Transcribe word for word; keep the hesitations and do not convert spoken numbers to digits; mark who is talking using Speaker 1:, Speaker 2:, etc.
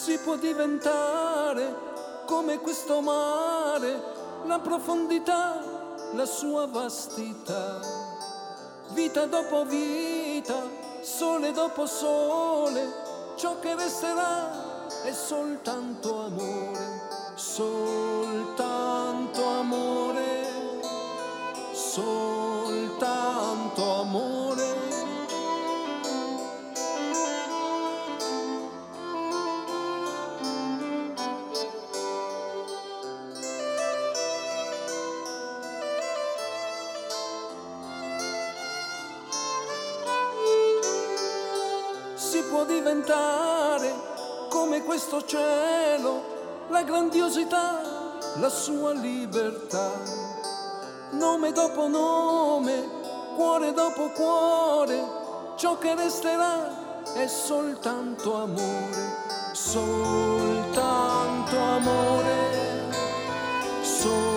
Speaker 1: Si può diventare come questo mare, la profondità, la sua vastità. Vita dopo vita, sole dopo sole, ciò che resterà è soltanto amore, soltanto amore, soltanto amore. Si può diventare come questo cielo, la grandiosità, la sua libertà. Nome dopo nome, cuore dopo cuore, ciò che resterà è soltanto amore, soltanto amore, soltanto